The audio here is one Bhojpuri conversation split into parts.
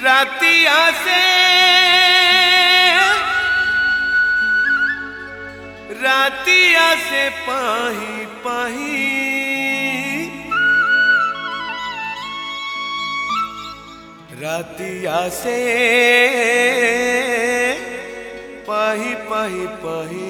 रातिया से पाही पाही रातिया से पाही पाही पाही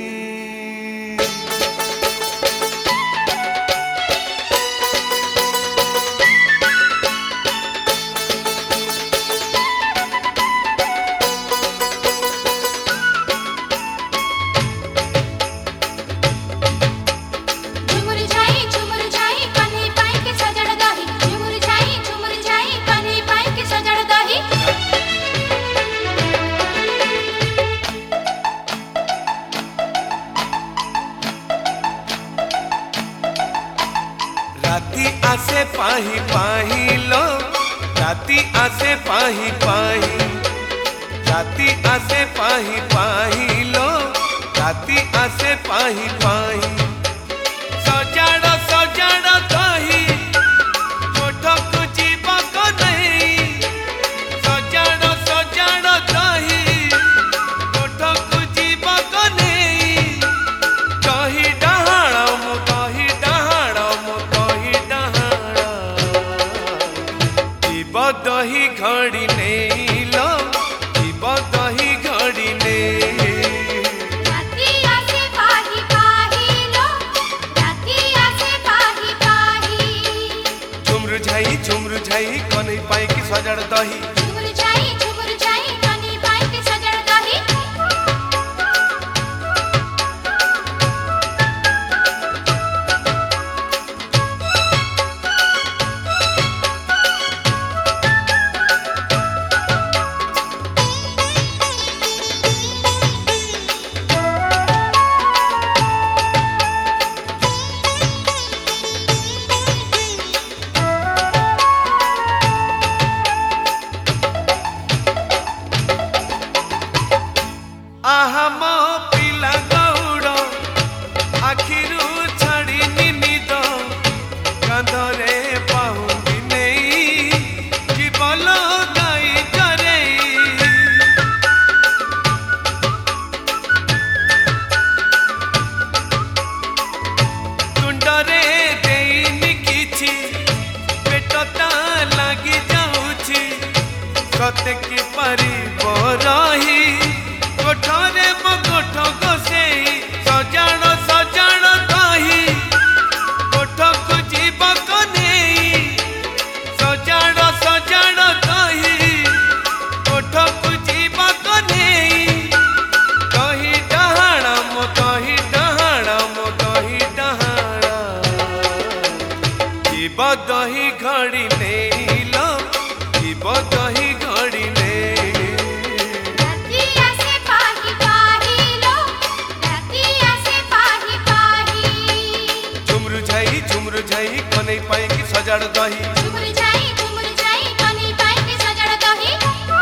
राती आसे पाही पाही लो राती आसे पाही पाही राती आसे पाही पाही लो राती आसे पाही पाही सजाड़ सजाड़ कही कोठक जीवक नहीं सजाड़ सजाड़ कही कोठक जीवक नहीं कही डहाण मु कही डहाण मु दही घड़ी नहीं लो दही घड़ी नहीं राती आसे पाही पाही लो राती आसे पाही पाही झुमरु झाई कनै पाई की सजड़ दही झुमरु झाई कनी पाई की सजड़ दही आहम पिला गौड़ आखिरू छाड़ी निद कांधरे पाहुंदी नहीं जीवन गाई करे तुंडरे देनी किछि पेटता लगी जाऊछि सत्य की परी रही कोठरे मो कोठ गोसे सजाड़ सजाड़ कही कोठक जीवक नहीं सजाड़ सजाड़ कही कोठक जीवक नहीं कही डहाण मो कही डहाण मो कही डहाण जीव दही घड़ी नहीं लो जीव दही घड़ी नहीं झुमरु झाई कनै पाई की सजड़ दही झुमरु झाई कनी पाई की सजड़ दही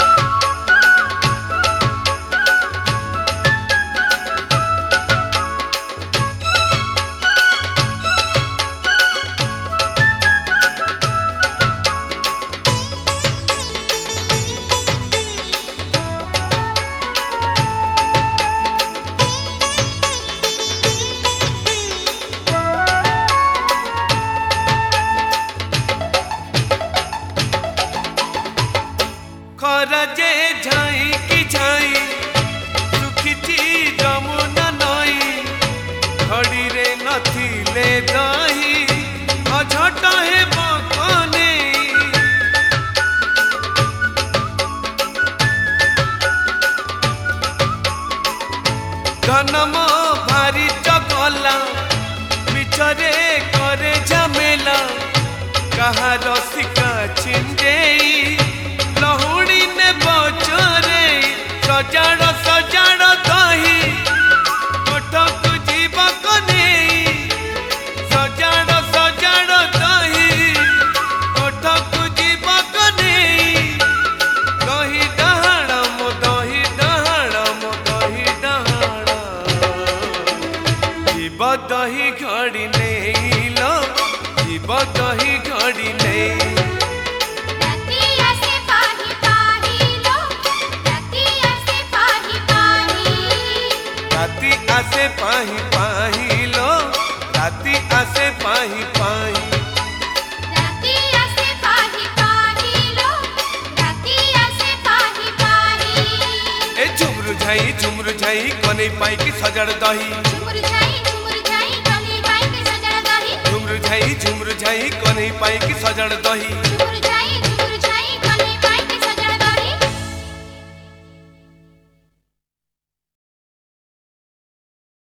खरजे झाई की झाई सुखिथी जमुना नई घड़ी रे नथिले दही अझट हे बकने धनम भारी चगला मिछरे करे झमेला कहार सिका छिंडेई लहुड़ी ने बचरे सजाड़ सजाड़ दही कोठक जीवक नहीं सजाड़ सजाड़ दही कोठक जीवक नहीं दही डहाण मो दही डहाण मो दही डहाण जीव दही घड़ी नहीं लो जीव दही घड़ी नहीं राती आसे पाही पाही राती आसे पाही पाही राती आसे पाही पाही लो राती आसे पाही पाही ए झुमरु झाई कने पाई की सजड़ दही झुमुर जाई कली बाई के सजड़ दही झुमरु झाई कने पाई की सजड़ दही झुमुर